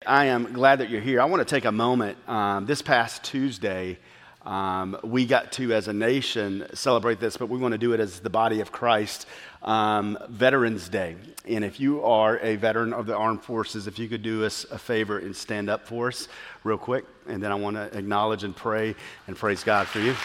I am glad that you're here. I want to take a moment. This past Tuesday, we got to, as a nation, celebrate this, but we want to do it as the body of Christ, Veterans Day. And if you are a veteran of the armed forces, if you could do us a favor and stand up for us real quick, and then I want to acknowledge and pray and praise God for you.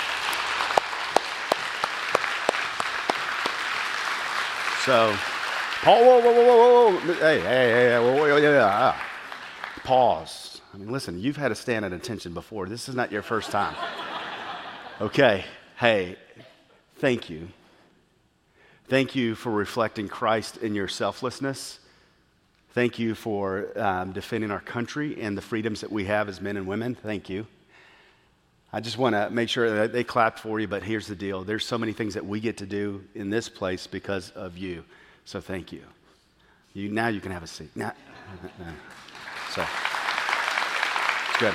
So, Paul, whoa. Hey, whoa. Pause. I mean, listen, you've had to stand at attention before. This is not your first time. Okay. Hey, thank you. Thank you for reflecting Christ in your selflessness. Thank you for defending our country and the freedoms that we have as men and women. Thank you. I just want to make sure that they clapped for you, but here's the deal. There's so many things that we get to do in this place because of you. So thank you. Now you can have a seat. So, good.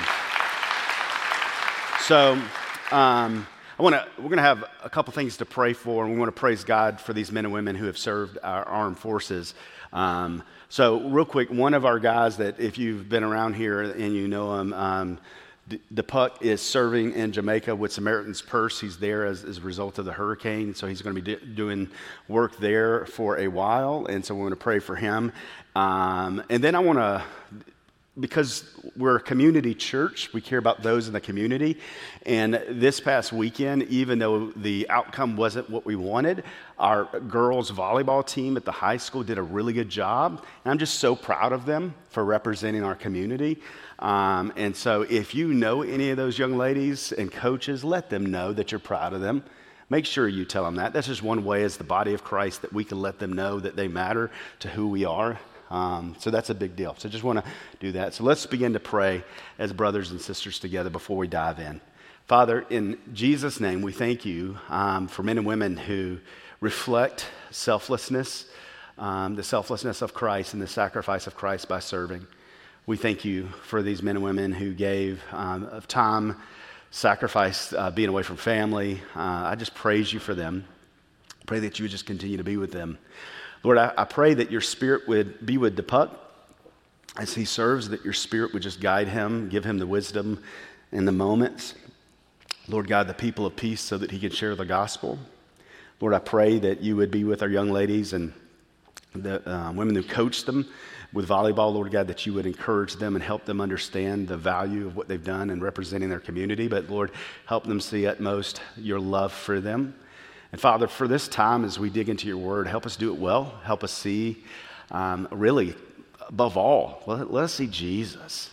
So, we're going to have a couple things to pray for, and we want to praise God for these men and women who have served our armed forces. So, real quick, one of our guys that, if you've been around here and you know him, DePuck is serving in Jamaica with Samaritan's Purse. He's there as a result of the hurricane, so he's going to be doing work there for a while, and so we want to pray for him. And then I want to, because we're a community church, we care about those in the community, and this past weekend, even though the outcome wasn't what we wanted, our girls volleyball team at the high school did a really good job, and I'm just so proud of them for representing our community. And so if you know any of those young ladies and coaches, let them know that you're proud of them. Make sure you tell them that. That's just one way as the body of Christ that we can let them know that they matter to who we are. So that's a big deal. So just want to do that. So let's begin to pray as brothers and sisters together before we dive in. Father, in Jesus' name, we thank you for men and women who reflect selflessness, the selflessness of Christ and the sacrifice of Christ by serving. We thank you for these men and women who gave of time, sacrifice, being away from family. I just praise you for them. Pray that you would just continue to be with them. Lord, I pray that your spirit would be with DePuck as he serves, that your spirit would just guide him, give him the wisdom in the moments. Lord God, the people of peace so that he can share the gospel. Lord, I pray that you would be with our young ladies and the women who coach them with volleyball, Lord God, that you would encourage them and help them understand the value of what they've done in representing their community. But Lord, help them see at most your love for them. And Father, for this time as we dig into your word, help us do it well. Help us see, really, above all, let us see Jesus.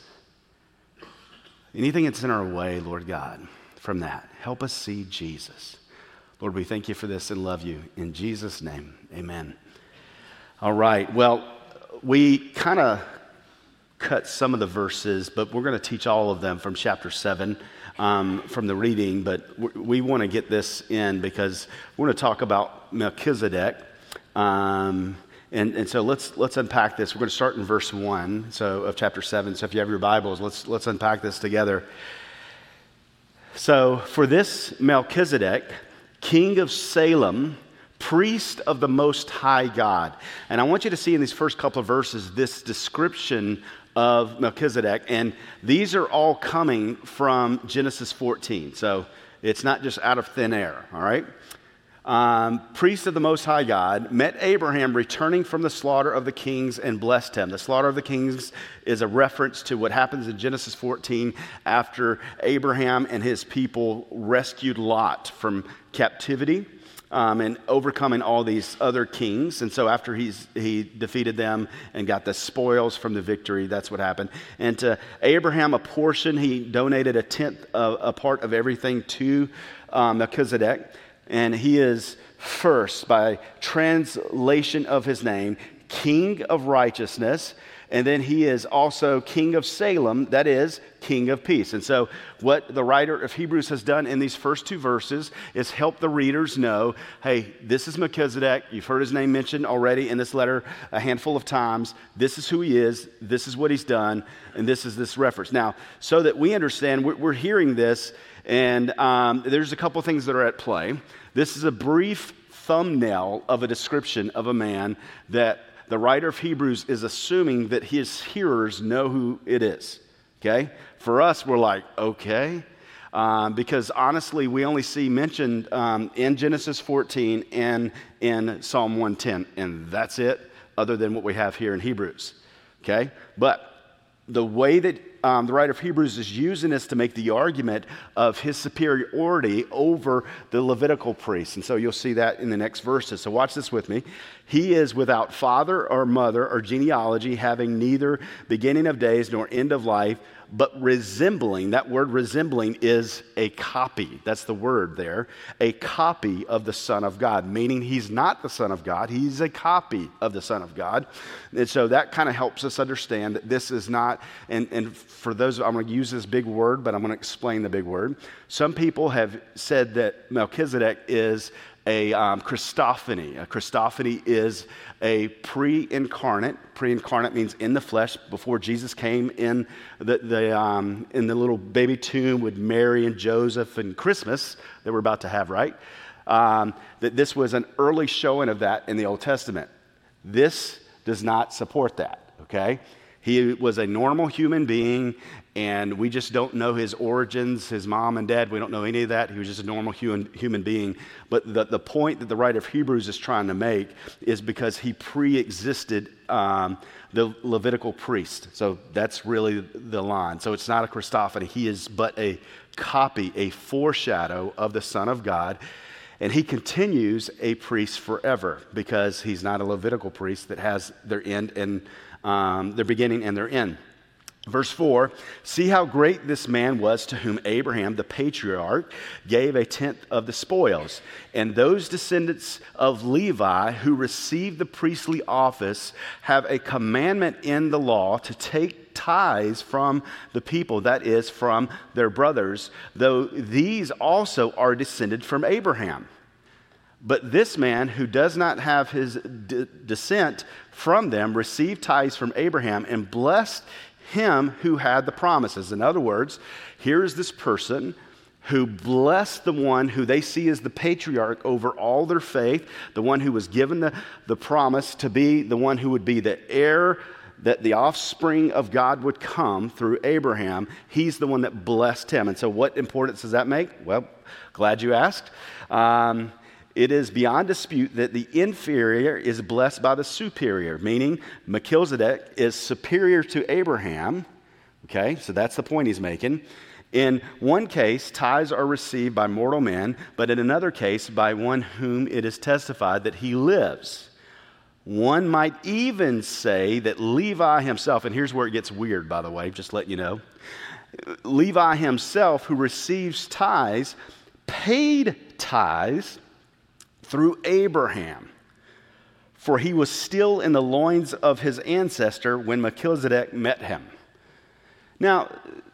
Anything that's in our way, Lord God, from that, help us see Jesus. Lord, we thank you for this and love you. In Jesus' name, amen. All right, well, we kind of cut some of the verses, but we're going to teach all of them from chapter 7 from the reading, but we want to get this in because we're going to talk about Melchizedek. And so let's unpack this. We're going to start in verse 1 of chapter 7. So if you have your Bibles, let's unpack this together. So for this Melchizedek, king of Salem, priest of the Most High God. And I want you to see in these first couple of verses this description of Melchizedek, and these are all coming from Genesis 14. So it's not just out of thin air, all right? Priest of the Most High God met Abraham returning from the slaughter of the kings and blessed him. The slaughter of the kings is a reference to what happens in Genesis 14 after Abraham and his people rescued Lot from captivity. And overcoming all these other kings. And so after he defeated them and got the spoils from the victory, that's what happened. And to Abraham, a portion, he donated a part of everything to Melchizedek. And he is first, by translation of his name, King of Righteousness. And then he is also King of Salem, that is, King of Peace. And so what the writer of Hebrews has done in these first two verses is help the readers know, hey, this is Melchizedek. You've heard his name mentioned already in this letter a handful of times. This is who he is. This is what he's done. And this is this reference. Now, so that we understand, we're hearing this, and there's a couple things that are at play. This is a brief thumbnail of a description of a man that the writer of Hebrews is assuming that his hearers know who it is, okay? For us, we're like, okay, because honestly, we only see mentioned in Genesis 14 and in Psalm 110, and that's it, other than what we have here in Hebrews, okay? But the way that the writer of Hebrews is using this to make the argument of his superiority over the Levitical priests. And so you'll see that in the next verses. So watch this with me. He is without father or mother or genealogy, having neither beginning of days nor end of life, but resembling, that word resembling is a copy. That's the word there. A copy of the Son of God, meaning he's not the Son of God. He's a copy of the Son of God. And so that kind of helps us understand that this is not, and for those, I'm going to use this big word, but I'm going to explain the big word. Some people have said that Melchizedek is a Christophany. A Christophany is a pre-incarnate. Pre-incarnate means in the flesh, before Jesus came in the little baby tomb with Mary and Joseph and Christmas that we're about to have, right? That this was an early showing of that in the Old Testament. This does not support that, okay? He was a normal human being, and we just don't know his origins, his mom and dad. We don't know any of that. He was just a normal human being. But the point that the writer of Hebrews is trying to make is because he pre-existed the Levitical priest. So that's really the line. So it's not a Christophany. He is but a copy, a foreshadow of the Son of God. And he continues a priest forever because he's not a Levitical priest that has their end and their beginning and their end. Verse 4, see how great this man was to whom Abraham, the patriarch, gave a tenth of the spoils. And those descendants of Levi who received the priestly office have a commandment in the law to take tithes from the people, that is, from their brothers, though these also are descended from Abraham. But this man who does not have his descent from them received tithes from Abraham and blessed him who had the promises. In other words, here is this person who blessed the one who they see as the patriarch over all their faith, the one who was given the promise to be the one who would be the heir, that the offspring of God would come through Abraham. He's the one that blessed him. And so what importance does that make? Well, glad you asked. It is beyond dispute that the inferior is blessed by the superior, meaning Melchizedek is superior to Abraham. Okay, so that's the point he's making. In one case, tithes are received by mortal men, but in another case, by one whom it is testified that he lives. One might even say that Levi himself, and here's where it gets weird, by the way, just to let you know. Levi himself, who receives tithes, paid tithes through Abraham, for he was still in the loins of his ancestor when Melchizedek met him. Now,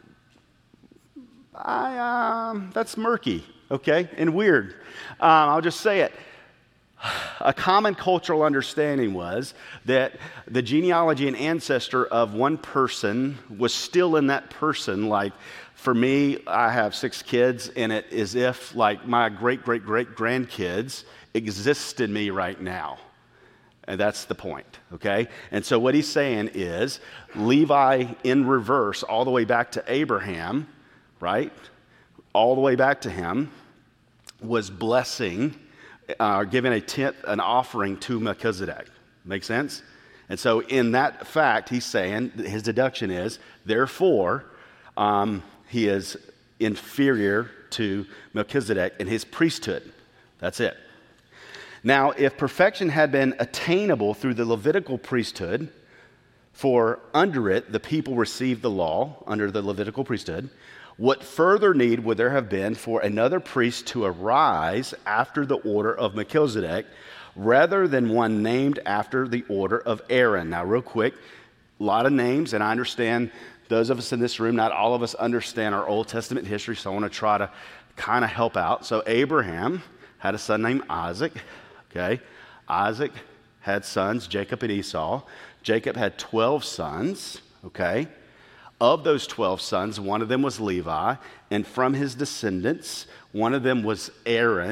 that's murky, okay, and weird. I'll just say it. A common cultural understanding was that the genealogy and ancestor of one person was still in that person. Like, for me, I have 6 kids, and it is if, like, my great-great-great-grandkids exist in me right now. And that's the point, okay? And so what he's saying is Levi in reverse, all the way back to Abraham, right? All the way back to him, was blessing, giving a tenth, an offering to Melchizedek. Make sense? And so in that fact, he's saying, his deduction is, therefore, he is inferior to Melchizedek in his priesthood. That's it. Now, if perfection had been attainable through the Levitical priesthood, for under it the people received the law, under the Levitical priesthood, what further need would there have been for another priest to arise after the order of Melchizedek, rather than one named after the order of Aaron? Now, real quick, a lot of names, and I understand those of us in this room, not all of us understand our Old Testament history, so I want to try to kind of help out. So Abraham had a son named Isaac. Okay, Isaac had sons, Jacob and Esau. Jacob had 12 sons, okay? Of those 12 sons, one of them was Levi, and from his descendants, one of them was Aaron,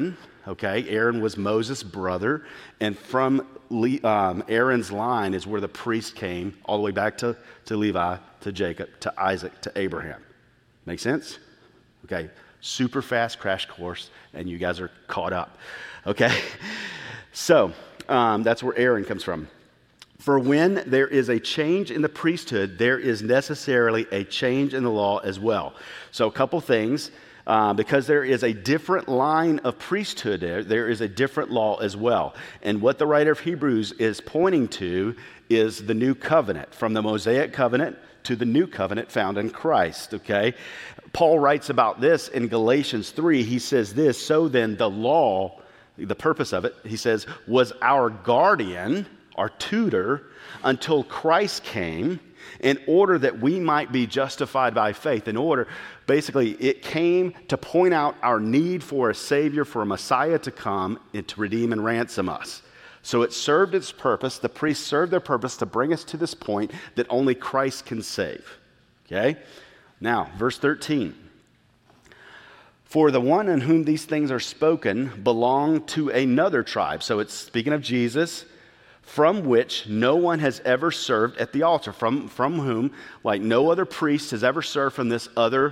okay? Aaron was Moses' brother, and from Aaron's line is where the priest came, all the way back to Levi, to Jacob, to Isaac, to Abraham. Make sense? Okay, super fast crash course, and you guys are caught up, okay? So that's where Aaron comes from. For when there is a change in the priesthood, there is necessarily a change in the law as well. So a couple things. Because there is a different line of priesthood there is a different law as well. And what the writer of Hebrews is pointing to is the new covenant, from the Mosaic covenant to the new covenant found in Christ, okay? Paul writes about this in Galatians 3. He says this, so then the law, the purpose of it, he says, was our guardian, our tutor, until Christ came, in order that we might be justified by faith. Basically, it came to point out our need for a Savior, for a Messiah to come and to redeem and ransom us. So it served its purpose. The priests served their purpose to bring us to this point that only Christ can save. Okay? Now, verse 13. For the one in whom these things are spoken belonged to another tribe. So it's speaking of Jesus, from which no one has ever served at the altar, from whom, like, no other priest has ever served from this other,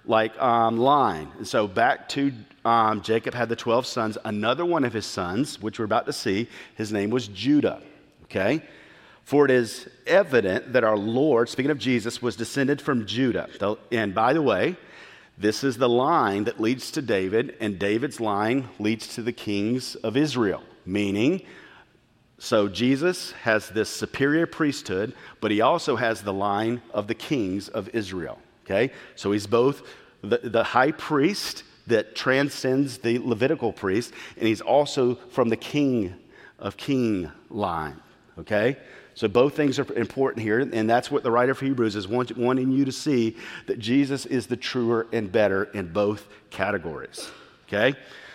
line. And so back to Jacob had the 12 sons. Another one of his sons, which we're about to see, his name was Judah, okay? For it is evident that our Lord, speaking of Jesus, was descended from Judah. And by the way, this is the line that leads to David, and David's line leads to the kings of Israel, meaning, so Jesus has this superior priesthood, but he also has the line of the kings of Israel, okay? So he's both the high priest that transcends the Levitical priest, and he's also from the king of king line, okay? So both things are important here, and that's what the writer of Hebrews is wanting you to see, that Jesus is the truer and better in both categories, okay?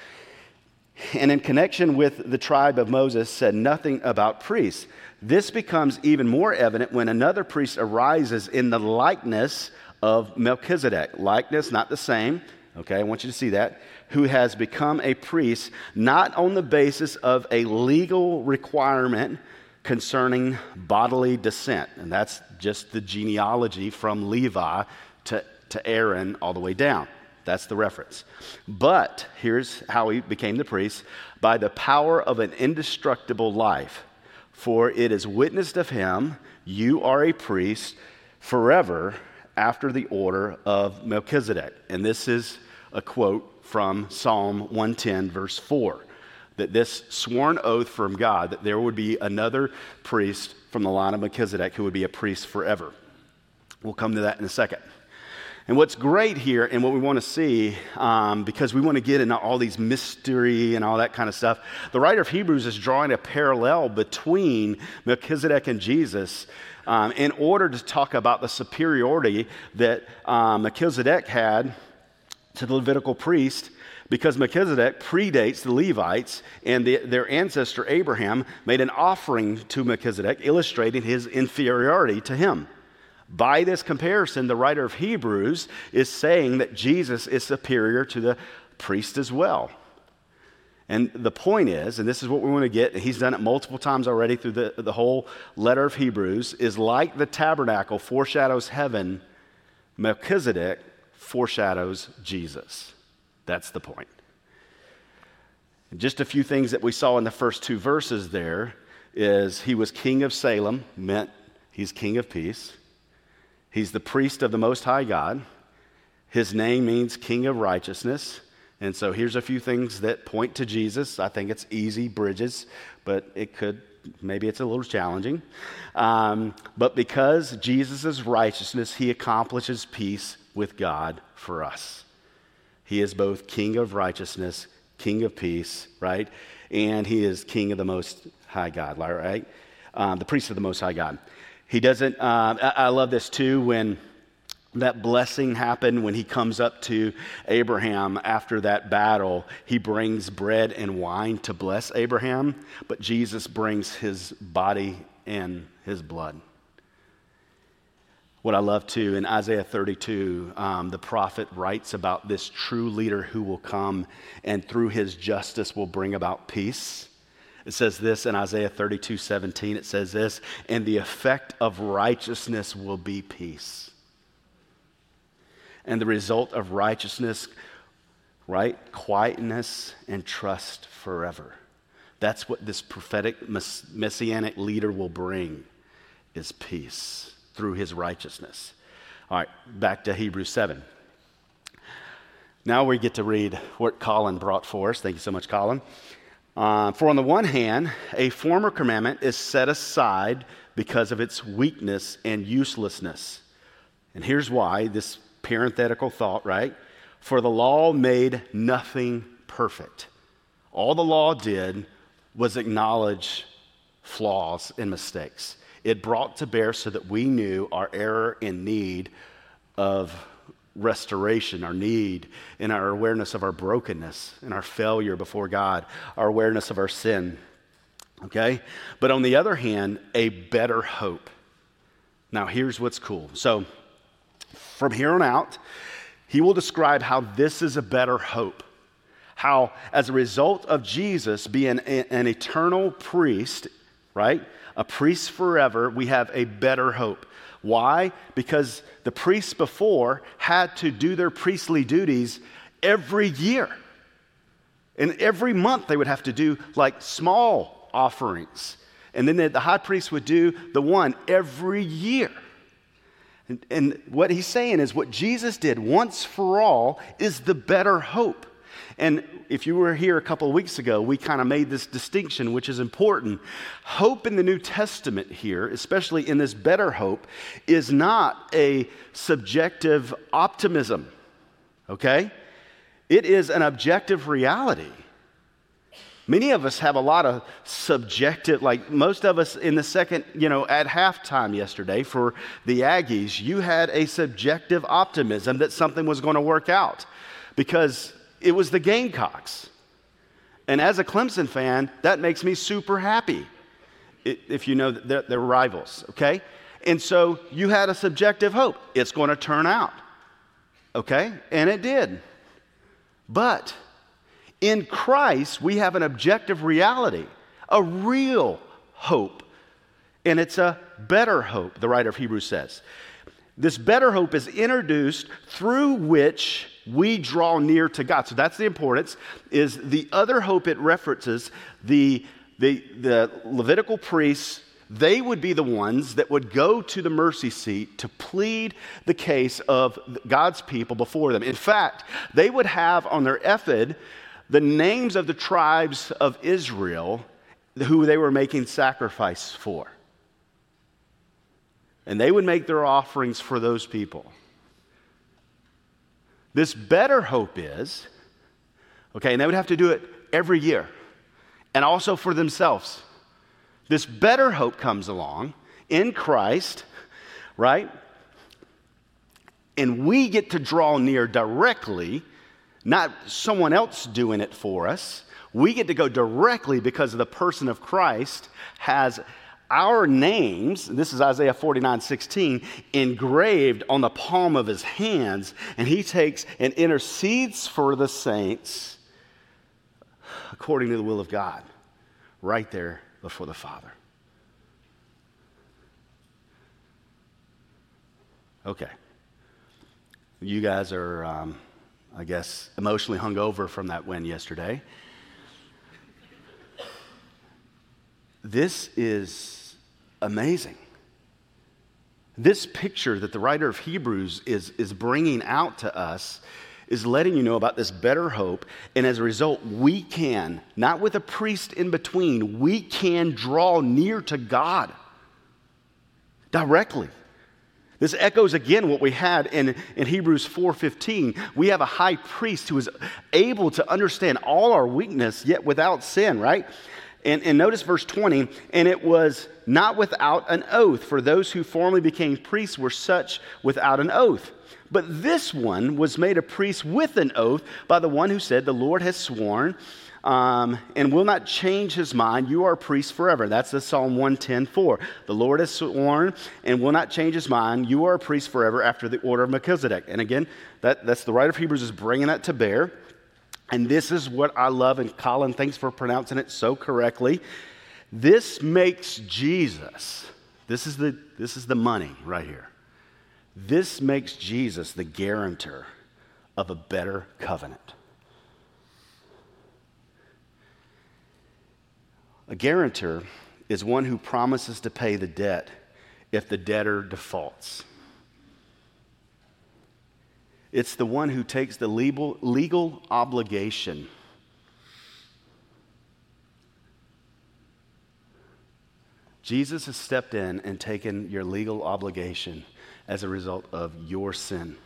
And in connection with the tribe of Moses said nothing about priests. This becomes even more evident when another priest arises in the likeness of Melchizedek. Likeness, not the same. Okay, I want you to see that. Who has become a priest not on the basis of a legal requirement concerning bodily descent. And that's just the genealogy from Levi to Aaron all the way down. That's the reference. But here's how he became the priest: by the power of an indestructible life. For it is witnessed of him, you are a priest forever after the order of Melchizedek. And this is a quote from Psalm 110, verse 4, that this sworn oath from God that there would be another priest from the line of Melchizedek who would be a priest forever. We'll come to that in a second. And what's great here, and what we want to see, because we want to get into all these mystery and all that kind of stuff, the writer of Hebrews is drawing a parallel between Melchizedek and Jesus in order to talk about the superiority that Melchizedek had to the Levitical priest, because Melchizedek predates the Levites, and their ancestor Abraham made an offering to Melchizedek, illustrating his inferiority to him. By this comparison, the writer of Hebrews is saying that Jesus is superior to the priest as well. And the point is, and this is what we want to get, and he's done it multiple times already through the whole letter of Hebrews, is like the tabernacle foreshadows heaven, Melchizedek foreshadows Jesus. That's the point. And just a few things that we saw in the first two verses there is he was king of Salem, meant he's king of peace. He's the priest of the Most High God. His name means king of righteousness. And so here's a few things that point to Jesus. I think it's easy bridges, but maybe it's a little challenging. But because Jesus' righteousness, he accomplishes peace with God for us. He is both king of righteousness, king of peace, right? And he is king of the Most High God, right? The priest of the Most High God. He doesn't, I love this too, when that blessing happened, when he comes up to Abraham after that battle, he brings bread and wine to bless Abraham, but Jesus brings his body and his blood. What I love too, in Isaiah 32, the prophet writes about this true leader who will come and through his justice will bring about peace. It says this in Isaiah 32:17, it says this, and the effect of righteousness will be peace. And the result of righteousness, right? Quietness and trust forever. That's what this prophetic messianic leader will bring, is peace through his righteousness. All right, back to Hebrews 7. Now we get to read what Colin brought for us. Thank you so much, Colin. For on the one hand, a former commandment is set aside because of its weakness and uselessness. And here's why, this parenthetical thought, right? For the law made nothing perfect. All the law did was acknowledge flaws and mistakes. It brought to bear so that we knew our error and need of restoration, our need and our awareness of our brokenness and our failure before God, our awareness of our sin. Okay? But on the other hand, a better hope. Now, here's what's cool. So, from here on out, he will describe how this is a better hope. How, as a result of Jesus being an eternal priest, right? A priest forever, we have a better hope. Why? Because the priests before had to do their priestly duties every year. And every month they would have to do like small offerings. And then the high priest would do the one every year. And what he's saying is what Jesus did once for all is the better hope. And if you were here a couple of weeks ago, we kind of made this distinction, which is important. Hope in the New Testament here, especially in this better hope, is not a subjective optimism, okay? It is an objective reality. Many of us have a lot of subjective, like most of us in the second, at halftime yesterday for the Aggies, you had a subjective optimism that something was going to work out because it was the Gamecocks. And as a Clemson fan, that makes me super happy, if you know that they're rivals, okay? And so you had a subjective hope. It's going to turn out, okay? And it did. But in Christ, we have an objective reality, a real hope. And it's a better hope, the writer of Hebrews says. This better hope is introduced through which we draw near to God. So that's the importance, is the other hope it references, the Levitical priests, they would be the ones that would go to the mercy seat to plead the case of God's people before them. In fact, they would have on their ephod the names of the tribes of Israel who they were making sacrifice for. And they would make their offerings for those people. This better hope is, okay, and they would have to do it every year, and also for themselves. This better hope comes along in Christ, right? And we get to draw near directly, not someone else doing it for us. We get to go directly because of the person of Christ has our names, this is Isaiah 49:16, engraved on the palm of his hands, and he takes and intercedes for the saints according to the will of God, right there before the Father. Okay. You guys are, I guess, emotionally hungover from that win yesterday. This is amazing. This picture that the writer of Hebrews is bringing out to us is letting you know about this better hope. And as a result, we can, not with a priest in between, we can draw near to God directly. This echoes again what we had in Hebrews 4:15. We have a high priest who is able to understand all our weakness, yet without sin, right? And notice verse 20, and it was not without an oath, for those who formerly became priests were such without an oath. But this one was made a priest with an oath by the one who said, the Lord has sworn, and will not change his mind. You are a priest forever. That's the Psalm 110:4. The Lord has sworn and will not change his mind. You are a priest forever after the order of Melchizedek. And again, that's the writer of Hebrews is bringing that to bear. And this is what I love, and Colin, thanks for pronouncing it so correctly. This makes Jesus, this is the money right here. This makes Jesus the guarantor of a better covenant. A guarantor is one who promises to pay the debt if the debtor defaults. It's the one who takes the legal obligation Jesus has stepped in and taken your legal obligation as a result of your sin,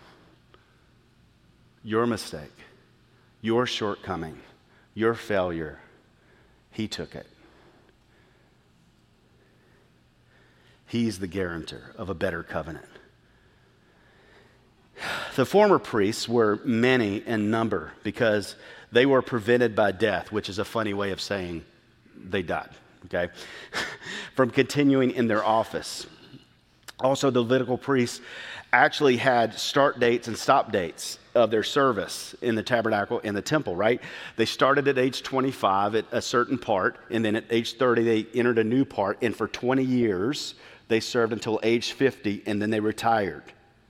your mistake, your shortcoming, your failure. He took it. He's the guarantor of a better covenant. The former priests were many in number because they were prevented by death, which is a funny way of saying they died, okay, from continuing in their office. Also, the Levitical priests actually had start dates and stop dates of their service in the tabernacle and the temple, right? They started at age 25 at a certain part, and then at age 30 they entered a new part, and for 20 years they served until age 50, and then they retired.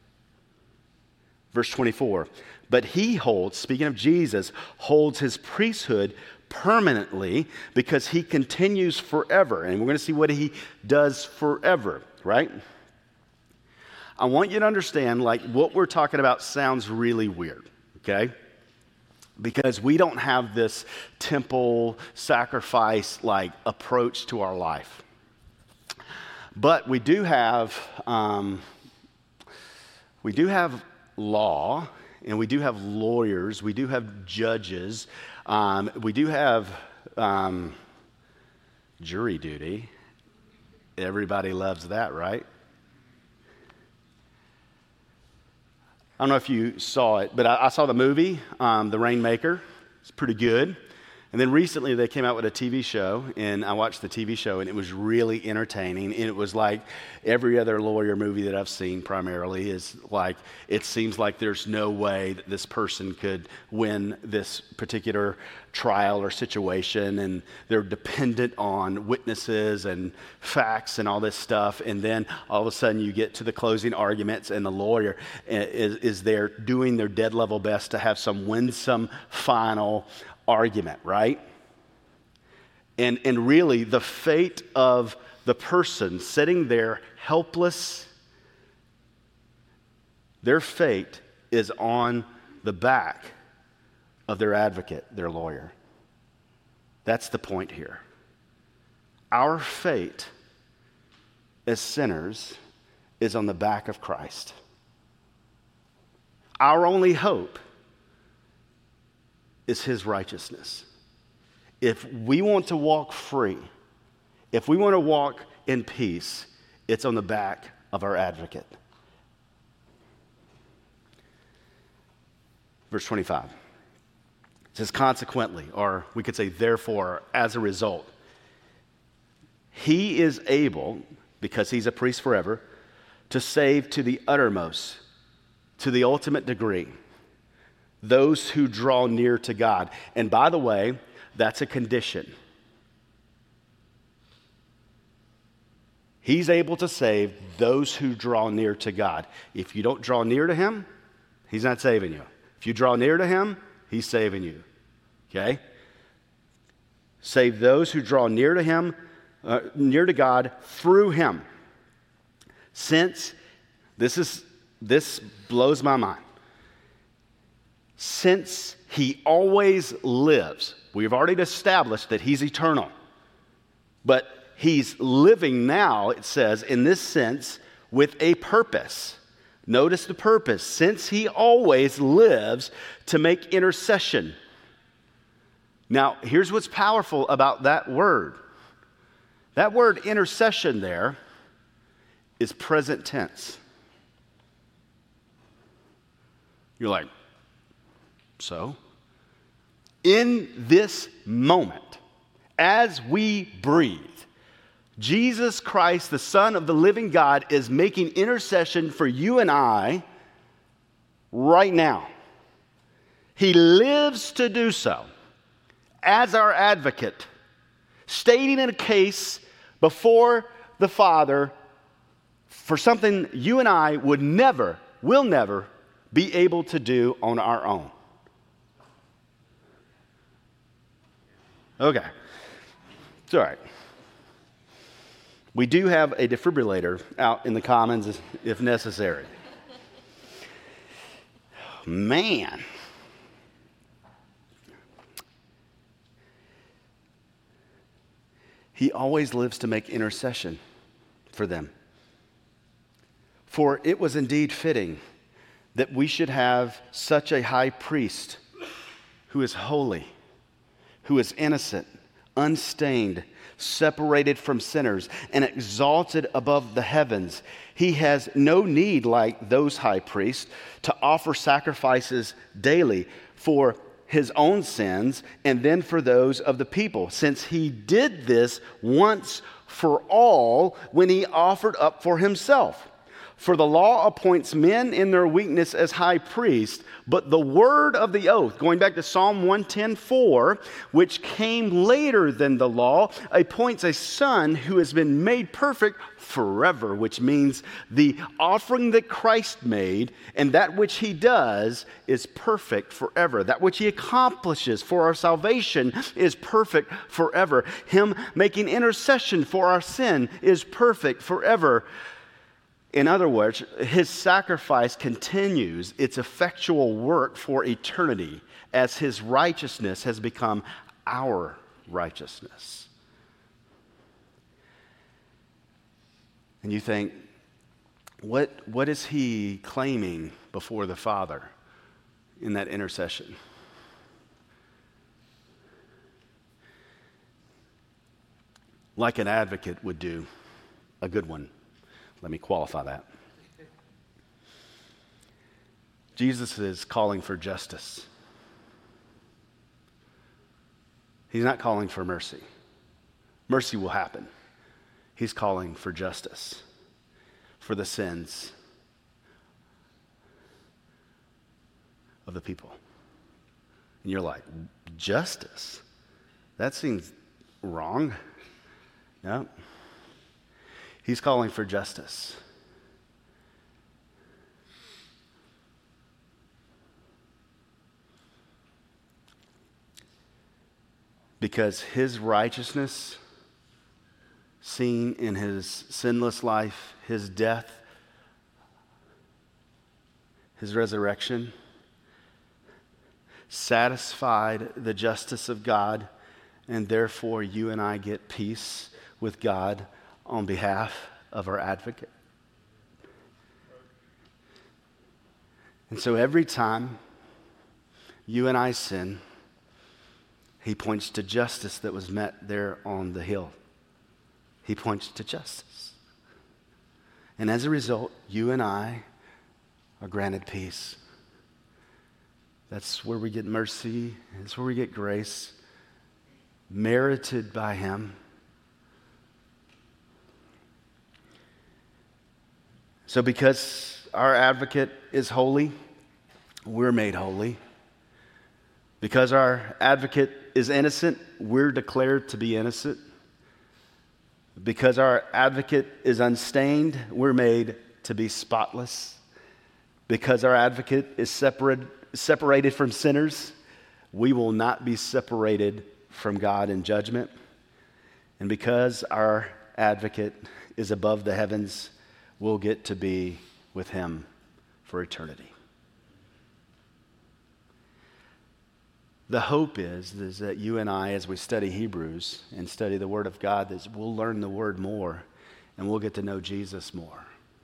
Verse 24, but he holds, speaking of Jesus, holds his priesthood permanently because he continues forever. And we're going to see what he does forever, right? I want you to understand, like, what we're talking about sounds really weird, okay? Because we don't have this temple sacrifice, like, approach to our life. But we do have law, and we do have lawyers, we do have judges, we do have jury duty. Everybody loves that, right? I don't know if you saw it, but I saw the movie, The Rainmaker. It's pretty good. And then recently they came out with a TV show, and I watched the TV show, and it was really entertaining. And it was like every other lawyer movie that I've seen primarily is like, it seems like there's no way that this person could win this particular trial or situation, and they're dependent on witnesses and facts and all this stuff. And then all of a sudden you get to the closing arguments, and the lawyer is there doing their dead level best to have some winsome final argument, right? And really the fate of the person sitting there helpless, their fate is on the back of their advocate, their lawyer. That's the point here. Our fate as sinners is on the back of Christ. Our only hope is his righteousness. If we want to walk free, if we want to walk in peace, it's on the back of our advocate. Verse 25. It says, consequently, or we could say therefore, as a result, he is able, because he's a priest forever, to save to the uttermost, to the ultimate degree, those who draw near to God. And by the way, that's a condition. He's able to save those who draw near to God. If you don't draw near to him, he's not saving you. If you draw near to him, he's saving you. Okay? Save those who draw near to him, near to God through him. Since this blows my mind. Since he always lives, we've already established that he's eternal, but he's living now, it says, in this sense, with a purpose. Notice the purpose. Since he always lives to make intercession. Now, here's what's powerful about that word. That word intercession there is present tense. You're like, so? In this moment, as we breathe, Jesus Christ, the Son of the living God, is making intercession for you and I right now. He lives to do so as our advocate, stating in a case before the Father for something you and I will never be able to do on our own. Okay, it's all right. We do have a defibrillator out in the commons if necessary. Man. He always lives to make intercession for them. For it was indeed fitting that we should have such a high priest who is holy, who is innocent, unstained, separated from sinners, and exalted above the heavens. He has no need, like those high priests, to offer sacrifices daily for his own sins and then for those of the people, since he did this once for all when he offered up for himself. For the law appoints men in their weakness as high priests, but the word of the oath, going back to Psalm 110:4, which came later than the law, appoints a son who has been made perfect forever, which means the offering that Christ made and that which he does is perfect forever. That which he accomplishes for our salvation is perfect forever. Him making intercession for our sin is perfect forever. In other words, his sacrifice continues its effectual work for eternity as his righteousness has become our righteousness. And you think, what is he claiming before the Father in that intercession? Like an advocate would do, a good one. Let me qualify that. Jesus is calling for justice. He's not calling for mercy. Mercy will happen. He's calling for justice, for the sins of the people. And you're like, justice? That seems wrong. No. He's calling for justice. Because his righteousness, seen in his sinless life, his death, his resurrection, satisfied the justice of God, and therefore you and I get peace with God on behalf of our advocate. And so every time you and I sin, he points to justice that was met there on the hill. He points to justice. And as a result, you and I are granted peace. That's where we get mercy. That's where we get grace, merited by him. So because our advocate is holy, we're made holy. Because our advocate is innocent, we're declared to be innocent. Because our advocate is unstained, we're made to be spotless. Because our advocate is separated from sinners, we will not be separated from God in judgment. And because our advocate is above the heavens, we'll get to be with him for eternity. The hope is that you and I, as we study Hebrews and study the Word of God, that we'll learn the Word more and we'll get to know Jesus more.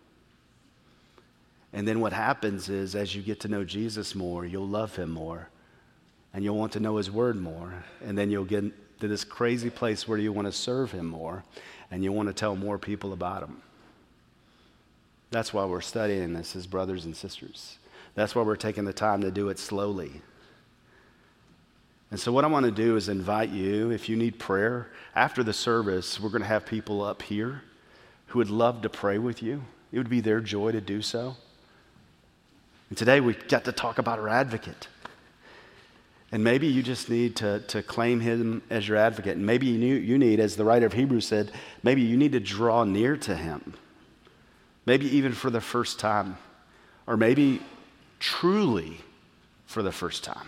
And then what happens is, as you get to know Jesus more, you'll love him more and you'll want to know his Word more. And then you'll get to this crazy place where you want to serve him more and you want to tell more people about him. That's why we're studying this as brothers and sisters. That's why we're taking the time to do it slowly. And so what I want to do is invite you, if you need prayer, after the service, we're going to have people up here who would love to pray with you. It would be their joy to do so. And today we got to talk about our advocate. And maybe you just need to claim him as your advocate. And maybe you need, as the writer of Hebrews said, maybe you need to draw near to him. Maybe even for the first time. Or maybe truly for the first time.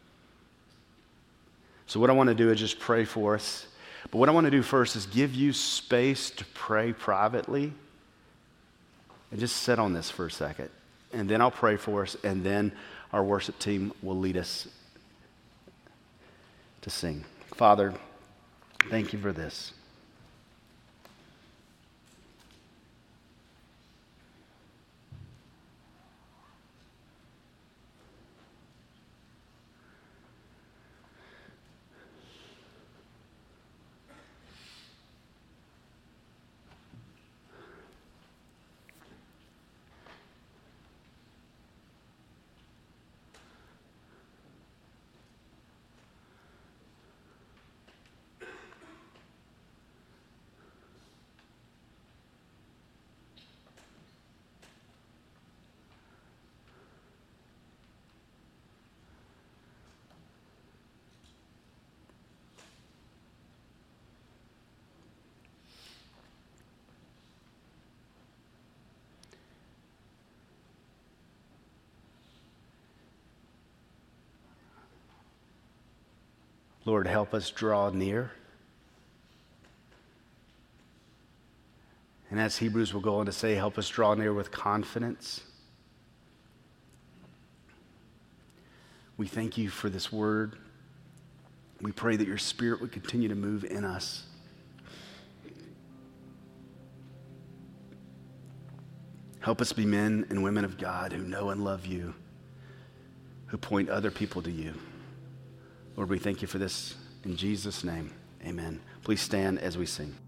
So what I want to do is just pray for us. But what I want to do first is give you space to pray privately. And just sit on this for a second. And then I'll pray for us. And then our worship team will lead us to sing. Father, thank you for this. Lord, help us draw near. And as Hebrews will go on to say, help us draw near with confidence. We thank you for this word. We pray that your Spirit would continue to move in us. Help us be men and women of God who know and love you, who point other people to you. Lord, we thank you for this. In Jesus' name, amen. Please stand as we sing.